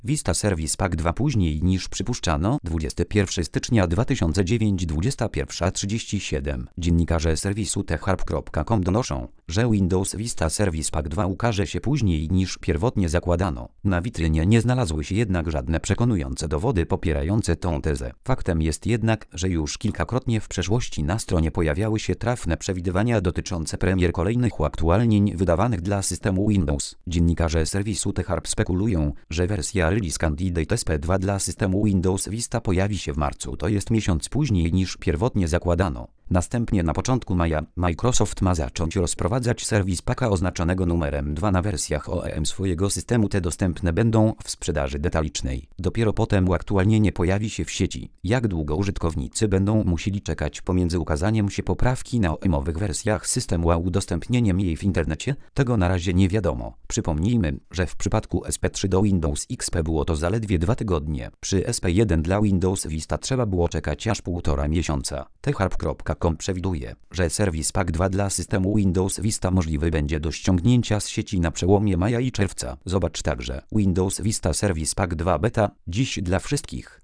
Vista Service Pack 2 później niż przypuszczano 21 stycznia 2009 21:37. Dziennikarze serwisu TechHarp.com donoszą, że Windows Vista Service Pack 2 ukaże się później niż pierwotnie zakładano. Na witrynie nie znalazły się jednak żadne przekonujące dowody popierające tą tezę. Faktem jest jednak, że już kilkakrotnie w przeszłości na stronie pojawiały się trafne przewidywania dotyczące premier kolejnych uaktualnień wydawanych dla systemu Windows. Dziennikarze serwisu TechHarp spekulują, że wersja Release Candidate SP2 dla systemu Windows Vista pojawi się w marcu, to jest miesiąc później niż pierwotnie zakładano. Następnie na początku maja Microsoft ma zacząć rozprowadzać serwis Packa oznaczonego numerem 2 na wersjach OEM swojego systemu. Te dostępne będą w sprzedaży detalicznej. Dopiero potem uaktualnienie pojawi się w sieci. Jak długo użytkownicy będą musieli czekać pomiędzy ukazaniem się poprawki na OEM-owych wersjach systemu a udostępnieniem jej w internecie? Tego na razie nie wiadomo. Przypomnijmy, że w przypadku SP3 do Windows XP było to zaledwie 2 tygodnie. Przy SP1 dla Windows Vista trzeba było czekać aż 1,5 miesiąca. TechHarp.com przewiduje, że serwis Pack 2 dla systemu Windows Vista możliwy będzie do ściągnięcia z sieci na przełomie maja i czerwca. Zobacz także Windows Vista Service Pack 2 Beta, dziś dla wszystkich.